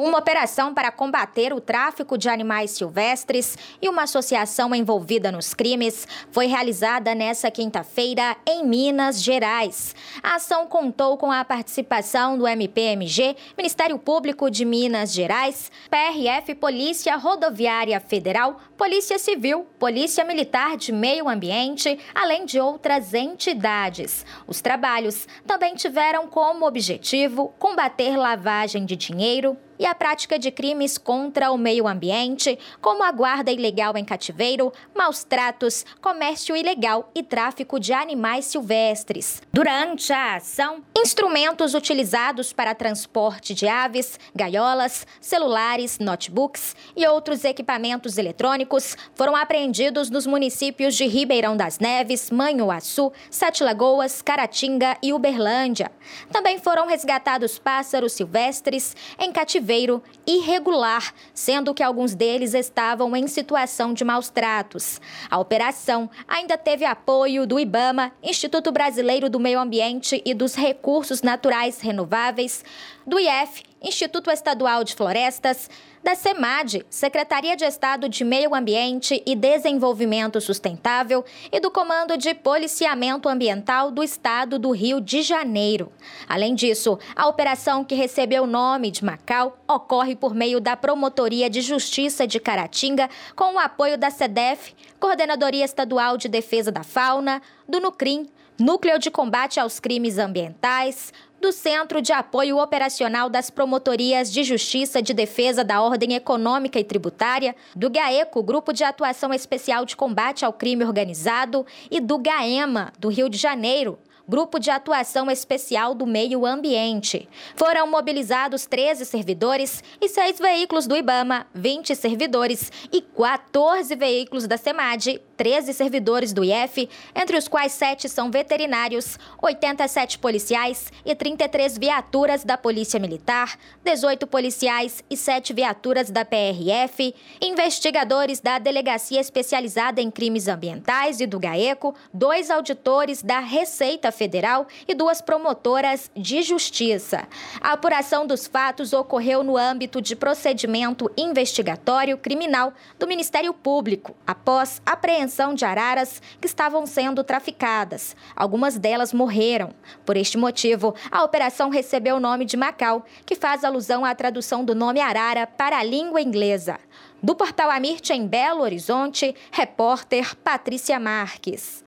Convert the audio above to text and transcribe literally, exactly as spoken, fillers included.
Uma operação para combater o tráfico de animais silvestres e uma associação envolvida nos crimes foi realizada nesta quinta-feira em Minas Gerais. A ação contou com a participação do M P M G, Ministério Público de Minas Gerais, P R F, Polícia Rodoviária Federal, Polícia Civil, Polícia Militar de Meio Ambiente, além de outras entidades. Os trabalhos também tiveram como objetivo combater lavagem de dinheiro e a prática de crimes contra o meio ambiente, como a guarda ilegal em cativeiro, maus tratos, comércio ilegal e tráfico de animais silvestres. Durante a ação, instrumentos utilizados para transporte de aves, gaiolas, celulares, notebooks e outros equipamentos eletrônicos foram apreendidos nos municípios de Ribeirão das Neves, Manhuaçu, Sete Lagoas, Caratinga e Uberlândia. Também foram resgatados pássaros silvestres em cativeiro irregular, sendo que alguns deles estavam em situação de maus tratos. A operação ainda teve apoio do IBAMA, Instituto Brasileiro do Meio Ambiente e dos Recursos Naturais Renováveis, do I F, Instituto Estadual de Florestas, da SEMAD, Secretaria de Estado de Meio Ambiente e Desenvolvimento Sustentável, e do Comando de Policiamento Ambiental do Estado do Rio de Janeiro. Além disso, a operação, que recebeu o nome de Macau, ocorre por meio da Promotoria de Justiça de Caratinga, com o apoio da SEDEF, Coordenadoria Estadual de Defesa da Fauna, do NUCRIM, Núcleo de Combate aos Crimes Ambientais, do Centro de Apoio Operacional das Promotorias de Justiça de Defesa da Ordem Econômica e Tributária, do GAECO, Grupo de Atuação Especial de Combate ao Crime Organizado, e do GAEMA, do Rio de Janeiro, Grupo de Atuação Especial do Meio Ambiente. Foram mobilizados treze servidores e seis veículos do IBAMA, vinte servidores e quatorze veículos da SEMAD, treze servidores do I F, entre os quais sete são veterinários, oitenta e sete policiais e trinta e três viaturas da Polícia Militar, dezoito policiais e sete viaturas da P R F, investigadores da Delegacia Especializada em Crimes Ambientais e do GAECO, dois auditores da Receita Federal e duas promotoras de justiça. A apuração dos fatos ocorreu no âmbito de procedimento investigatório criminal do Ministério Público, após apreensão de araras que estavam sendo traficadas. Algumas delas morreram. Por este motivo, a operação recebeu o nome de Macau, que faz alusão à tradução do nome arara para a língua inglesa. Do Portal Amirte, em Belo Horizonte, repórter Patrícia Marques.